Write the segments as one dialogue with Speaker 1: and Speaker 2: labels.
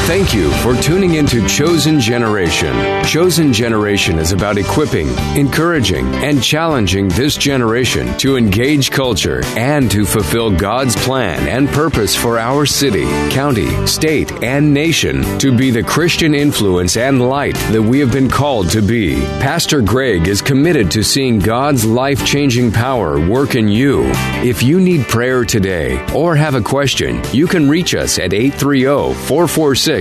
Speaker 1: Thank you for tuning into Chosen Generation. Chosen Generation is about equipping, encouraging, and challenging this generation to engage culture and to fulfill God's plan and purpose for our city, county, state, and nation to be the Christian influence and light that we have been called to be. Pastor Greg is committed to seeing God's life-changing power work in you. If you need prayer today or have a question, you can reach us at 830-446-3624.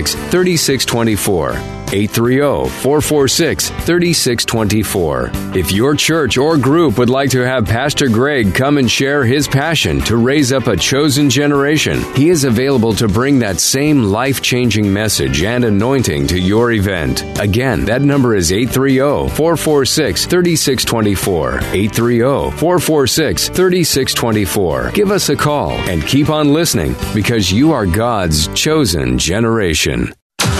Speaker 1: 830-446-3624. If your church or group would like to have Pastor Greg come and share his passion to raise up a chosen generation, he is available to bring that same life-changing message and anointing to your event. Again, that number is 830-446-3624. 830-446-3624. Give us a call and keep on listening because you are God's chosen generation.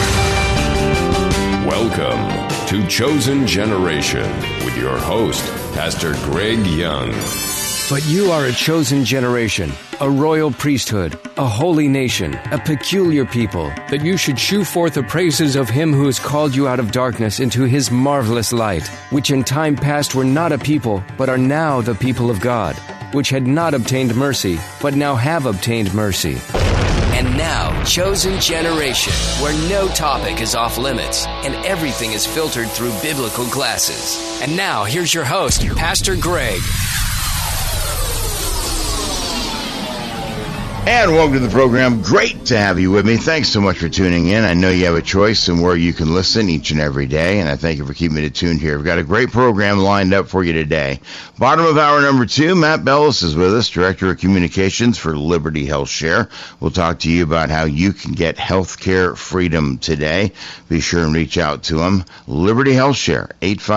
Speaker 1: Welcome to Chosen Generation with your host, Pastor Greg Young. But you are a chosen generation, a royal priesthood, a holy nation, a peculiar people, that you should shew forth the praises of him who has called you out of darkness into his marvelous light, which in time past were not a people, but are now the people of God, which had not obtained mercy, but now have obtained mercy.
Speaker 2: And now, Chosen Generation, where no topic is off limits and everything is filtered through biblical glasses. And now, here's your host, Pastor Greg.
Speaker 3: And welcome to the program. Great to have you with me. Thanks so much for tuning in. I know you have a choice in where you can listen each and every day, and I thank you for keeping it tuned here. We've got a great program lined up for you today. Bottom of hour number 2, Matt Bellis is with us, Director of Communications for Liberty Health Share. We'll talk to you about how you can get health care freedom today. Be sure and reach out to him. Liberty Health Share,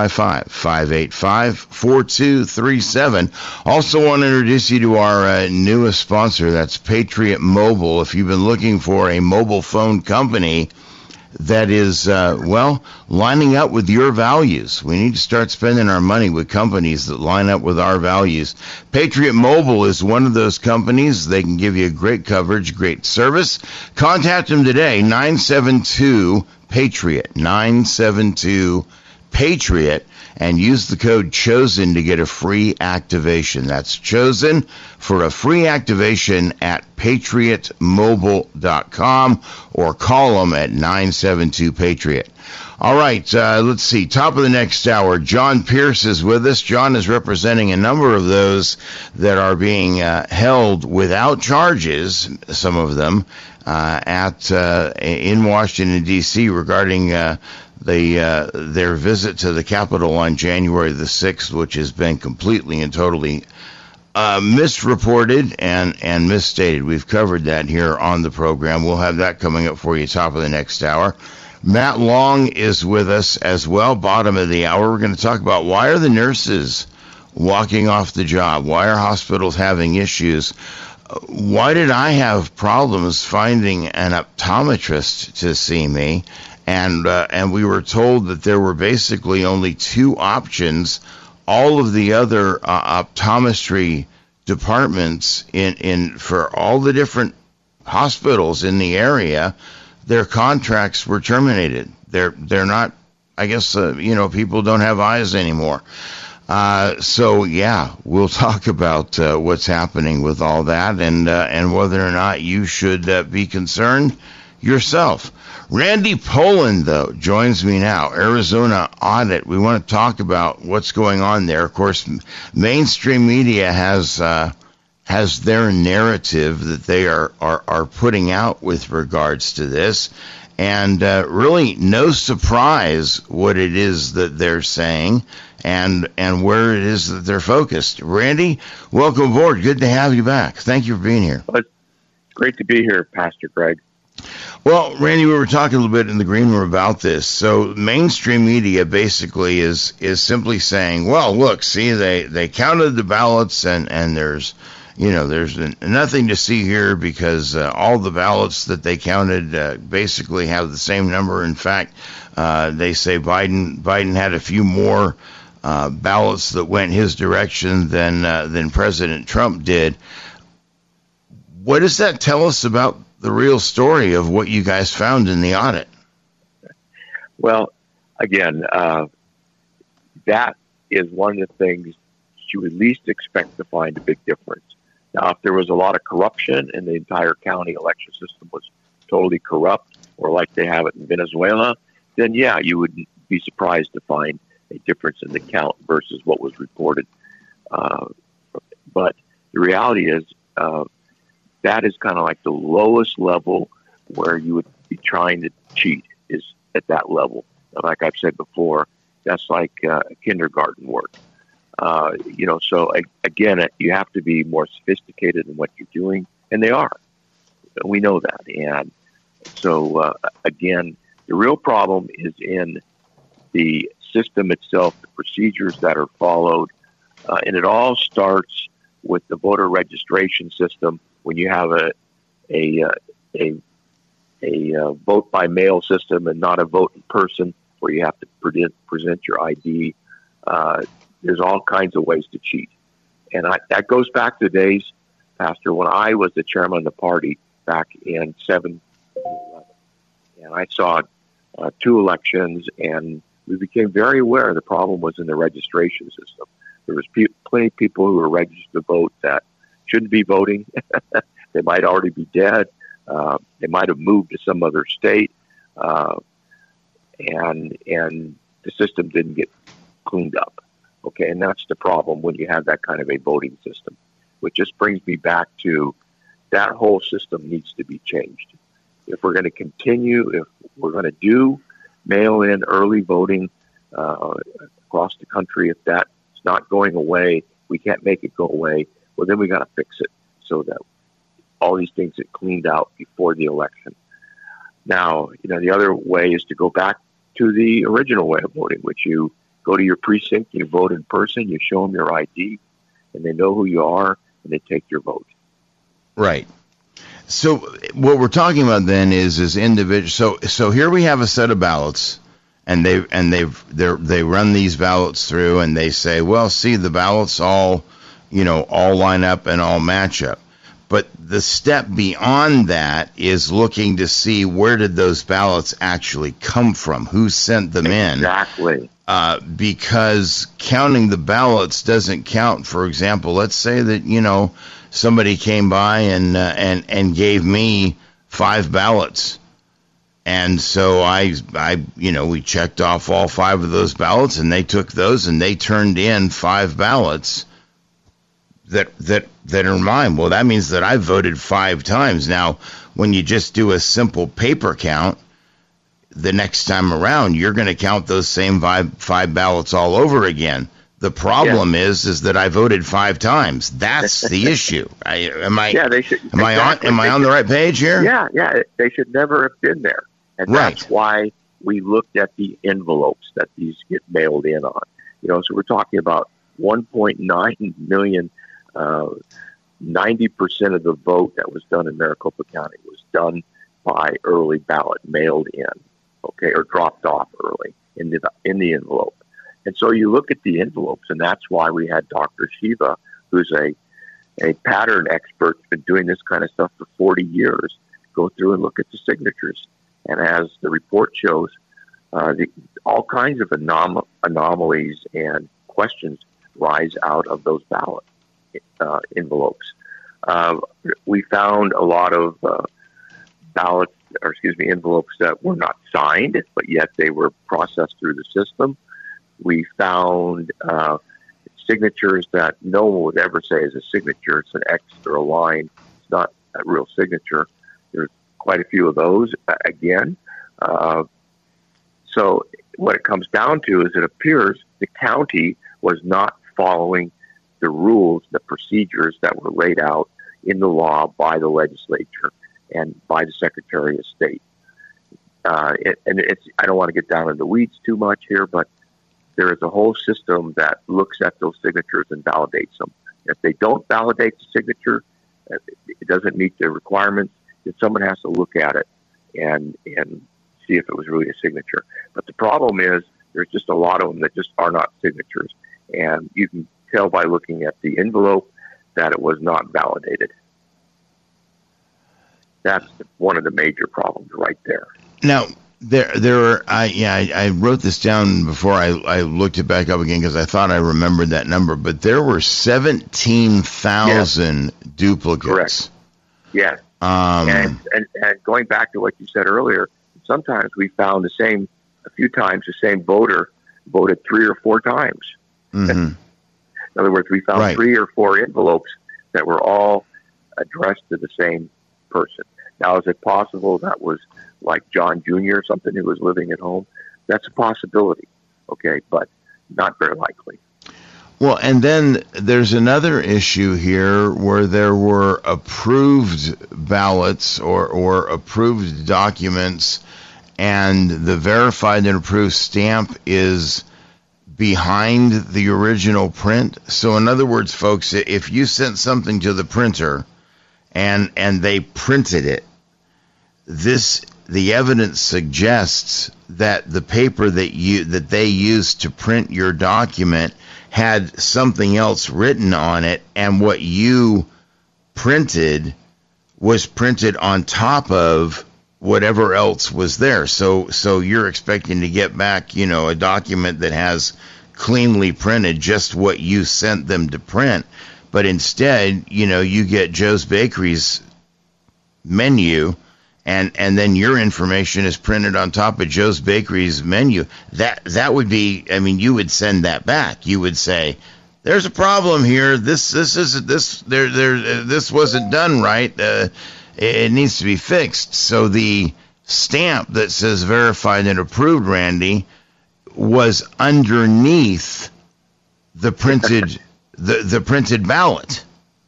Speaker 3: 855-585-4237. Also want to introduce you to our newest sponsor, that's Patriot Mobile. If you've been looking for a mobile phone company that is, lining up with your values, we need to start spending our money with companies that line up with our values. Patriot Mobile is one of those companies. They can give you great coverage, great service. Contact them today, 972-PATRIOT, 972-PATRIOT, and use the code CHOSEN to get a free activation. That's CHOSEN for a free activation at patriotmobile.com or call them at 972-PATRIOT. All right, let's see. Top of the next hour, John Pierce is with us. John is representing a number of those that are being held without charges, some of them, in Washington, D.C. regarding their visit to the Capitol on January the 6th, which has been completely and totally misreported and misstated. We've covered that here on the program. We'll have that coming up for you top of the next hour. Matt Long is with us as well, bottom of the hour. We're going to talk about why are the nurses walking off the job? Why are hospitals having issues? Why did I have problems finding an optometrist to see me? And we were told that there were basically only 2 options. All of the other optometry departments for all the different hospitals in the area, their contracts were terminated. They're not. I guess people don't have eyes anymore. So yeah, we'll talk about what's happening with all that and whether or not you should be concerned yourself. Randy Poland, though, joins me now. Arizona Audit. We want to talk about what's going on there. Of course, mainstream media has their narrative that they are putting out with regards to this, and really no surprise what it is that they're saying and where it is that they're focused. Randy, welcome aboard. Good to have you back. Thank you for being here.
Speaker 4: Well, it's great to be here, Pastor Greg.
Speaker 3: Well, Randy, we were talking a little bit in the green room about this. So mainstream media basically is simply saying, well, look, see, they counted the ballots and there's nothing to see here because all the ballots that they counted basically have the same number. In fact, they say Biden had a few more ballots that went his direction than President Trump did. What does that tell us about real story of what you guys found in the audit.
Speaker 4: Well, again, that is one of the things you would least expect to find a big difference. Now, if there was a lot of corruption and the entire county election system was totally corrupt, or like they have it in Venezuela, then yeah, you would be surprised to find a difference in the count versus what was reported. But the reality is that is kind of like the lowest level where you would be trying to cheat, is at that level. Like I've said before, that's like kindergarten work. So again, you have to be more sophisticated in what you're doing, and they are. We know that. And so, again, the real problem is in the system itself, the procedures that are followed, and it all starts with the voter registration system. When you have a vote by mail system and not a vote in person, where you have to present your ID, there's all kinds of ways to cheat. And that goes back to the days, Pastor, when I was the chairman of the party back in 7-11. And I saw 2 elections, and we became very aware the problem was in the registration system. There was plenty of people who were registered to vote that shouldn't be voting. They might already be dead. They might have moved to some other state. And the system didn't get cleaned up. Okay, and that's the problem when you have that kind of a voting system, which just brings me back to that whole system needs to be changed. If we're going to continue, if we're going to do mail-in early voting across the country, if that's not going away, we can't make it go away, well, then we got to fix it so that all these things get cleaned out before the election. Now, the other way is to go back to the original way of voting, which you go to your precinct, you vote in person, you show them your ID, and they know who you are, and they take your vote.
Speaker 3: Right. So what we're talking about then is individual. So here we have a set of ballots, and they run these ballots through, and they say, well, see, the ballots all line up and all match up. But the step beyond that is looking to see where did those ballots actually come from, who sent them in.
Speaker 4: Exactly.
Speaker 3: Because counting the ballots doesn't count. For example, let's say that, somebody came by and gave me 5 ballots. And so we checked off all 5 of those ballots, and they took those and they turned in 5 ballots that are mine. Well, that means that I voted 5 times. Now, when you just do a simple paper count, the next time around, you're going to count those same 5 ballots all over again. The problem is that I voted 5 times. That's the issue. Am I on the right page here?
Speaker 4: Yeah. They should never have been there. And that's why we looked at the envelopes that these get mailed in on. So we're talking about 1.9 million. 90% of the vote that was done in Maricopa County was done by early ballot, mailed in, or dropped off early in the envelope. And so you look at the envelopes, and that's why we had Dr. Shiva, who's a pattern expert, been doing this kind of stuff for 40 years, go through and look at the signatures. And as the report shows, all kinds of anomalies and questions rise out of those ballot envelopes. We found a lot of envelopes that were not signed, but yet they were processed through the system. We found signatures that no one would ever say is a signature. It's an X or a line. It's not a real signature. There's quite a few of those again. So what it comes down to is it appears the county was not following the rules, the procedures that were laid out in the law by the legislature and by the Secretary of State. I don't want to get down in the weeds too much here, but there is a whole system that looks at those signatures and validates them. If they don't validate the signature, it doesn't meet the requirements, then someone has to look at it and see if it was really a signature. But the problem is there's just a lot of them that just are not signatures. And you can tell by looking at the envelope that it was not validated. That's one of the major problems right there.
Speaker 3: Now, I wrote this down before I looked it back up again because I thought I remembered that number, but there were 17,000 duplicates.
Speaker 4: Correct. Yes. And going back to what you said earlier, sometimes we found a few times the same voter voted 3 or 4 times.
Speaker 3: Mm-hmm.
Speaker 4: In other words, we found 3 or 4 envelopes that were all addressed to the same person. Now, is it possible that was like John Jr. or something who was living at home? That's a possibility, okay, but not very likely.
Speaker 3: Well, and then there's another issue here where there were approved ballots or approved documents, and the verified and approved stamp is behind the original print. So in other words, folks, if you sent something to the printer and they printed it, the evidence suggests that the paper that they used to print your document had something else written on it, and what you printed was printed on top of whatever else was there. So you're expecting to get back, a document that has cleanly printed just what you sent them to print, but instead, you get Joe's Bakery's menu, and then your information is printed on top of Joe's Bakery's menu. That would be, you would send that back. You would say, "There's a problem here. This wasn't done right. It needs to be fixed." So the stamp that says verified and approved, Randy, was underneath the printed the printed ballot.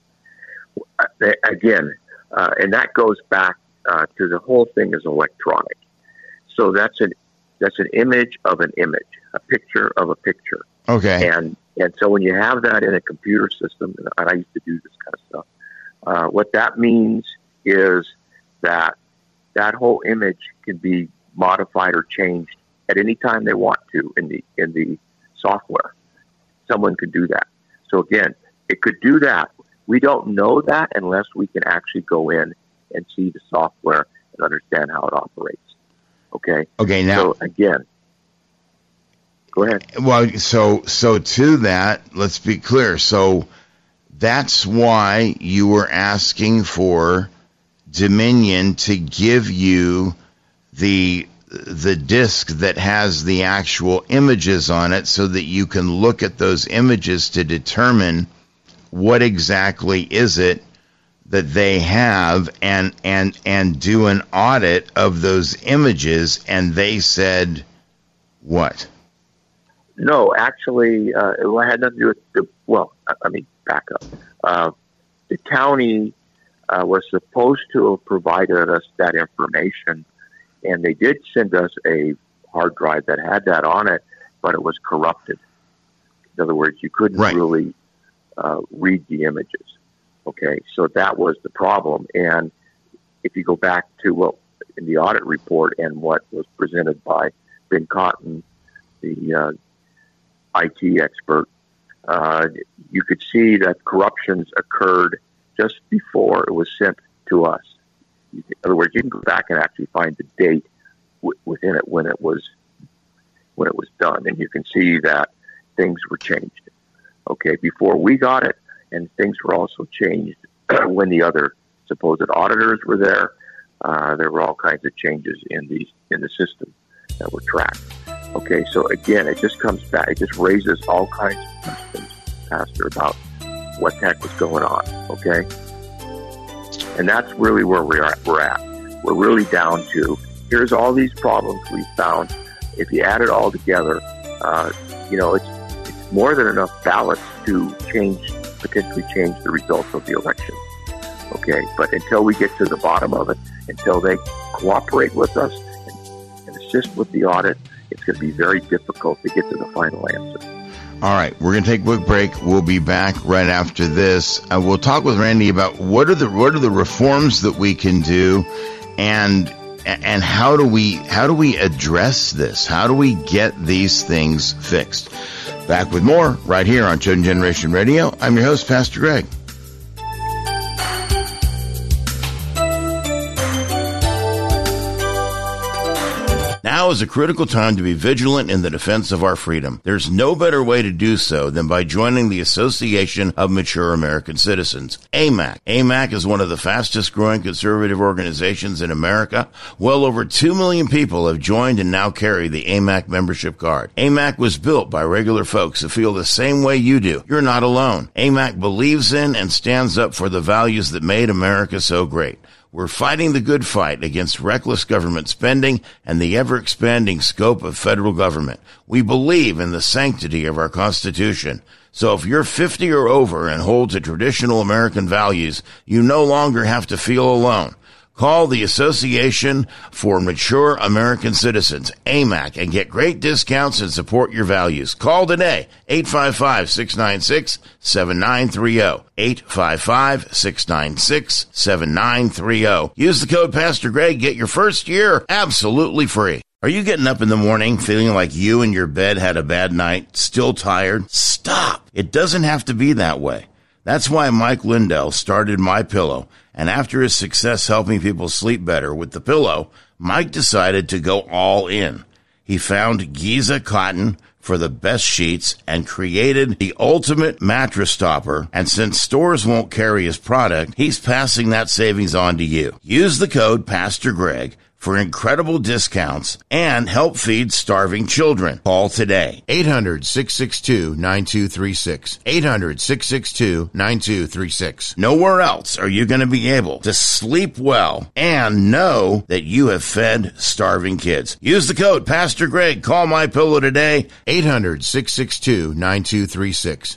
Speaker 4: Again, and that goes back to the whole thing is electronic. So that's an image of an image, a picture of a picture.
Speaker 3: Okay.
Speaker 4: And so when you have that in a computer system, and I used to do this kind of stuff, what that means is that whole image can be modified or changed at any time they want to in the software. Someone could do that. So again, it could do that. We don't know that unless we can actually go in and see the software and understand how it operates. Okay.
Speaker 3: Okay. Now,
Speaker 4: so again, go ahead.
Speaker 3: Well, so to that, let's be clear. So that's why you were asking for Dominion to give you the disc that has the actual images on it, so that you can look at those images to determine what exactly is it that they have, and do an audit of those images. And they said what?
Speaker 4: No, actually, it had nothing to do with back up. The county was supposed to have provided us that information, and they did send us a hard drive that had that on it, but it was corrupted. In other words, you couldn't really read the images. Okay, so that was the problem. And if you go back to in the audit report and what was presented by Ben Cotton, the IT expert, you could see that corruptions occurred just before it was sent to us. In other words, you can go back and actually find the date within it when it was done, and you can see that things were changed. Okay, before we got it, and things were also changed when the other supposed auditors were there. There were all kinds of changes in the system that were tracked. Okay, so again, it just comes back. It just raises all kinds of questions, Pastor, about what the heck was going on. Okay, and that's really where we're at. We're really down to, here's all these problems we found. If you add it all together, it's more than enough ballots to potentially change the results of the election. Okay, but until we get to the bottom of it, until they cooperate with us and assist with the audit, it's going to be very difficult to get to the final answer.
Speaker 3: All right, we're going to take a quick break. We'll be back right after this. We'll talk with Randy about what are the reforms that we can do, and how do we address this? How do we get these things fixed? Back with more right here on Chosen Generation Radio. I'm your host, Pastor Greg. Now is a critical time to be vigilant in the defense of our freedom. There's no better way to do so than by joining the Association of Mature American Citizens, AMAC. AMAC is one of the fastest growing conservative organizations in America. Well over 2 million people have joined and now carry the AMAC membership card. AMAC was built by regular folks who feel the same way you do. You're not alone. AMAC believes in and stands up for the values that made America so great. We're fighting the good fight against reckless government spending and the ever-expanding scope of federal government. We believe in the sanctity of our Constitution. So if you're 50 or over and hold to traditional American values, you no longer have to feel alone. Call the Association for Mature American Citizens, AMAC, and get great discounts and support your values. Call today, 855-696-7930, 855-696-7930. Use the code Pastor Greg, get your first year absolutely free. Are you getting up in the morning feeling like you and your bed had a bad night, still tired? Stop. It doesn't have to be that way. That's why Mike Lindell started MyPillow. And after his success helping people sleep better with the pillow, Mike decided to go all in. He found Giza cotton for the best sheets and created the ultimate mattress topper. And since stores won't carry his product, he's passing that savings on to you. Use the code Pastor Greg for incredible discounts and help feed starving children. Call today. 800-662-9236. 800-662-9236. Nowhere else are you going to be able to sleep well and know that you have fed starving kids. Use the code Pastor Greg. Call MyPillow today. 800-662-9236.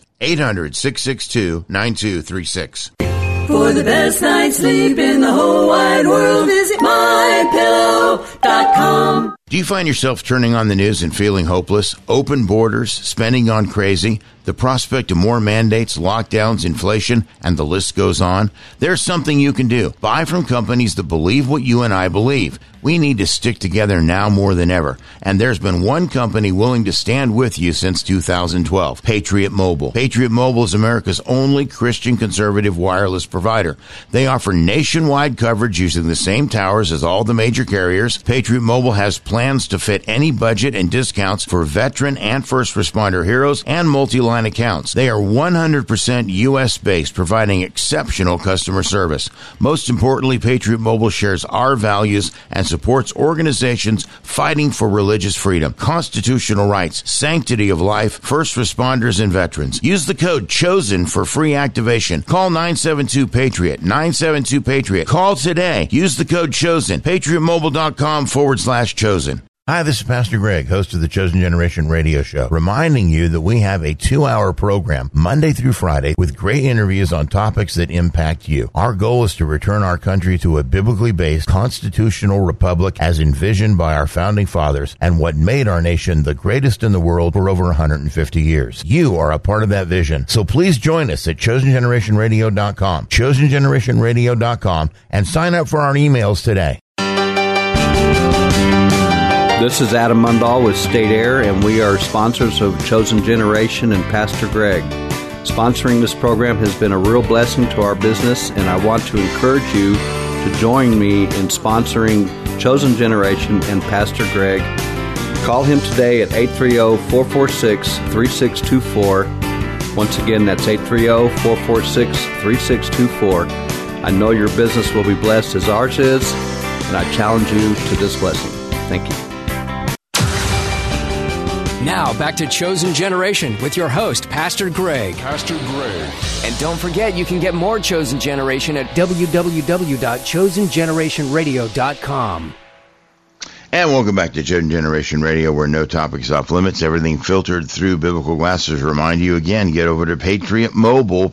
Speaker 3: 800-662-9236.
Speaker 5: For the best night's sleep in the whole wide world, visit MyPillow.com.
Speaker 3: Do you find yourself turning on the news and feeling hopeless? Open borders, spending gone crazy, the prospect of more mandates, lockdowns, inflation, and the list goes on? There's something you can do. Buy from companies that believe what you and I believe. We need to stick together now more than ever. And there's been one company willing to stand with you since 2012, Patriot Mobile. Patriot Mobile is America's only Christian conservative wireless provider. They offer nationwide coverage using the same towers as all the major carriers. Patriot Mobile has plans to fit any budget and discounts for veteran and first responder heroes and multi-line accounts. They are 100% U.S.-based, providing exceptional customer service. Most importantly, Patriot Mobile shares our values and supports organizations fighting for religious freedom, constitutional rights, sanctity of life, first responders, and veterans. Use the code CHOSEN for free activation. Call 972-PATRIOT, 972-PATRIOT. Call today. Use the code CHOSEN, patriotmobile.com/chosen. Hi, this is Pastor Greg, host of the Chosen Generation radio show, reminding you that we have a 2-hour program Monday through Friday with great interviews on topics that impact you. Our goal is to return our country to a biblically based constitutional republic as envisioned by our founding fathers and what made our nation the greatest in the world for over 150 years. You are a part of that vision. So please join us at ChosenGenerationRadio.com, ChosenGenerationRadio.com, and sign up for our emails today.
Speaker 6: This is Adam Mundahl with State Air, and we are sponsors of Chosen Generation and Pastor Greg. Sponsoring this program has been a real blessing to our business, and I want to encourage you to join me in sponsoring Chosen Generation and Pastor Greg. Call him today at 830-446-3624. Once again, that's 830-446-3624. I know your business will be blessed as ours is, and I challenge you to this blessing. Thank you.
Speaker 2: Now, back to Chosen Generation with your host, Pastor Greg.
Speaker 1: Pastor Greg.
Speaker 2: And don't forget, you can get more Chosen Generation at www.chosengenerationradio.com.
Speaker 3: And welcome back to Chosen Generation Radio, where no topic is off limits, everything filtered through biblical glasses. Remind you again, get over to Patriot Mobile,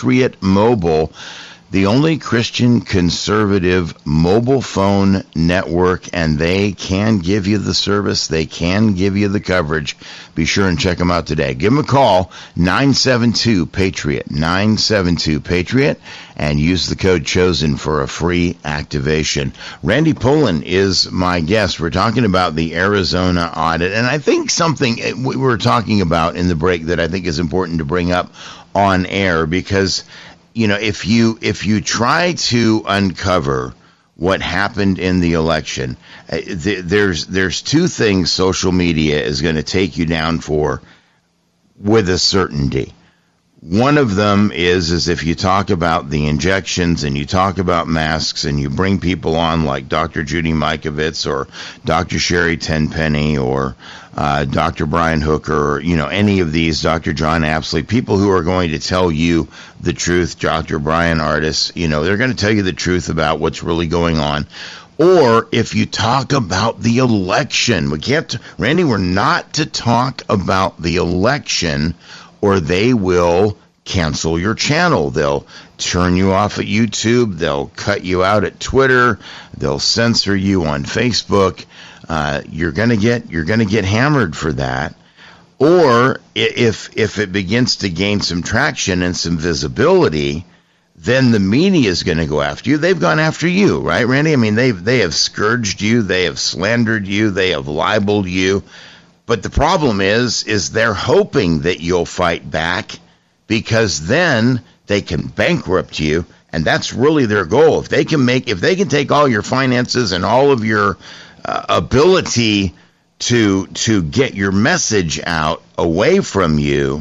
Speaker 3: the only Christian conservative mobile phone network, and they can give you the service. They can give you the coverage. Be sure and check them out today. Give them a call, 972-PATRIOT, 972-PATRIOT, and use the code CHOSEN for a free activation. Randy Pullen is my guest. We're talking about the Arizona audit, and I think something we were talking about in the break that I think is important to bring up on air, because you know, if you try to uncover what happened in the election. There's two things social media is going to take you down for with a certainty. One of them is if you talk about the injections and you talk about masks and you bring people on like Dr. Judy Mikovits or Dr. Sherry Tenpenny or Dr. Brian Hooker or, any of these, Dr. John Apsley, people who are going to tell you the truth, Dr. Brian Artis, they're going to tell you the truth about what's really going on. Or if you talk about the election, Randy, we're not to talk about the election, or they will cancel your channel. They'll turn you off at YouTube. They'll cut you out at Twitter. They'll censor you on Facebook. You're gonna get hammered for that. Or if it begins to gain some traction and some visibility, then the media is going to go after you. They've gone after you, right, Randy? I mean, they have scourged you. They have slandered you. They have libeled you. But the problem is they're hoping that you'll fight back, because then they can bankrupt you, and that's really their goal. If they can take all your finances and all of your ability to get your message out away from you,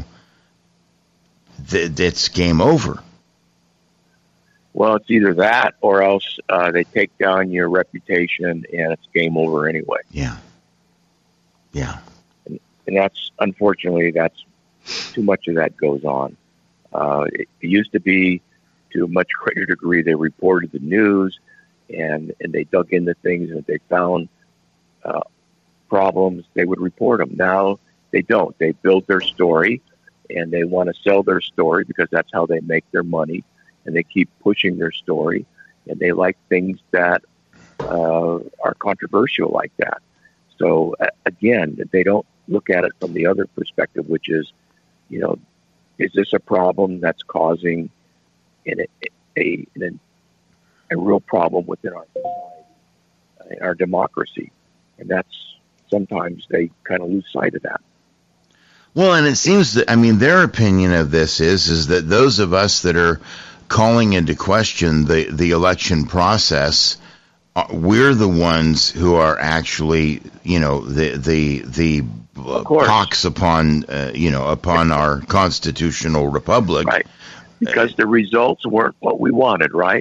Speaker 3: it's game over.
Speaker 4: Well, it's either that or else they take down your reputation and it's game over anyway.
Speaker 3: Yeah.
Speaker 4: And that's, unfortunately, that's too much of that goes on. It used to be, to a much greater degree, they reported the news and they dug into things, and if they found problems, they would report them. Now they don't. They build their story, and they want to sell their story because that's how they make their money, and they keep pushing their story, and they like things that are controversial like that. So, again, they don't look at it from the other perspective, which is, is this a problem that's causing a real problem within our society, our democracy? And that's, sometimes they kind of lose sight of that.
Speaker 3: Well, and it seems that, their opinion of this is that those of us that are calling into question the election process, we're the ones who are actually, the pox upon, upon our constitutional republic.
Speaker 4: Right. Because the results weren't what we wanted, right?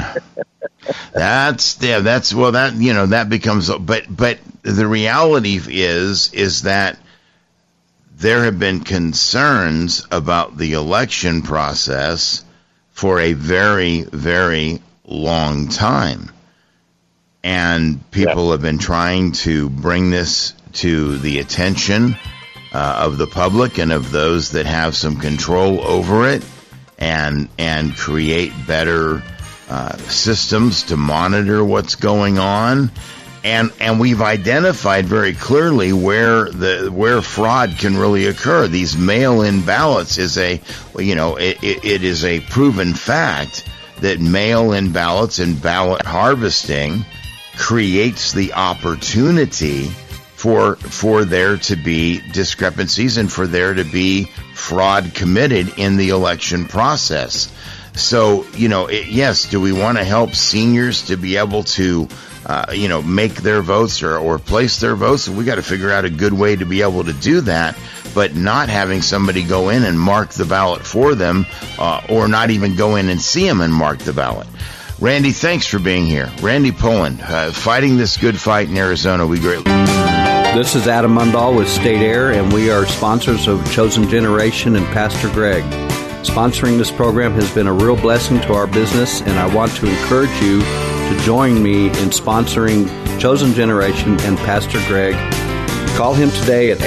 Speaker 4: That becomes, but the reality is that there have been concerns about the election process for a very, very long time. And people have been trying to bring this to the attention of the public and of those that have some control over it, and create better systems to monitor what's going on. And we've identified very clearly where fraud can really occur. These mail-in ballots is it is a proven fact that mail-in ballots and ballot harvesting creates the opportunity for there to be discrepancies and for there to be fraud committed in the election process. So, yes, do we want to help seniors to be able to, make their votes or place their votes? We got to figure out a good way to be able to do that, but not having somebody go in and mark the ballot for them, or not even go in and see them and mark the ballot. Randy, thanks for being here. Randy Poland, fighting this good fight in Arizona. We greatly.
Speaker 6: This is Adam Mundahl with State Air, and we are sponsors of Chosen Generation and Pastor Greg. Sponsoring this program has been a real blessing to our business, and I want to encourage you to join me in sponsoring Chosen Generation and Pastor Greg. Call him today at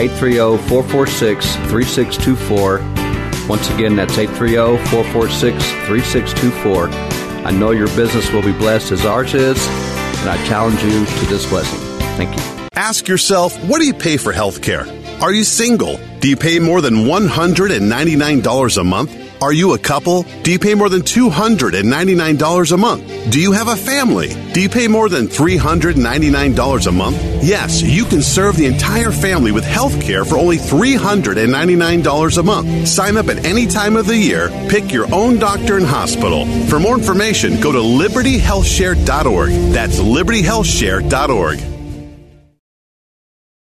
Speaker 6: 830-446-3624. Once again, that's 830-446-3624. I know your business will be blessed as ours is, and I challenge you to this blessing. Thank you.
Speaker 7: Ask yourself, what do you pay for health care? Are you single? Do you pay more than $199 a month? Are you a couple? Do you pay more than $299 a month? Do you have a family? Do you pay more than $399 a month? Yes, you can serve the entire family with health care for only $399 a month. Sign up at any time of the year. Pick your own doctor and hospital. For more information, go to libertyhealthshare.org. That's libertyhealthshare.org.